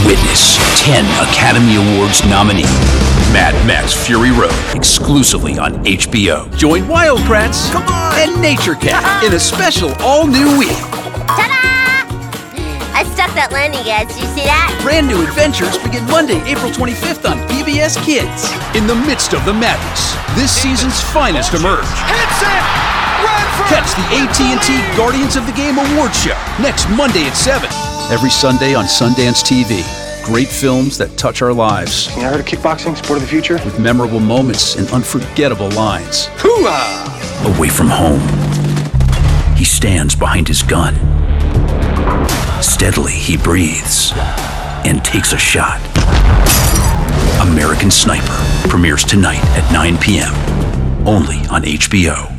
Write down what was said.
Witness 10 Academy Awards nominee Mad Max Fury Road, exclusively on HBO. Join Wild Kratts and Nature Cat in a special all-new week. Ta-da! I stuck that landing, guys. Did you see that? Brand new adventures begin Monday, April 25th on PBS Kids. In the midst of the madness, this season's finest emerge. Hits it! Catch the AT&T Guardians of the Game Awards show next Monday at 7. Every Sunday on Sundance TV. Great films that touch our lives. You heard of kickboxing, sport of the future? With memorable moments and unforgettable lines. Hoo-ah! Away from home, he stands behind his gun. Steadily, he breathes and takes a shot. American Sniper premieres tonight at 9 p.m. Only on HBO.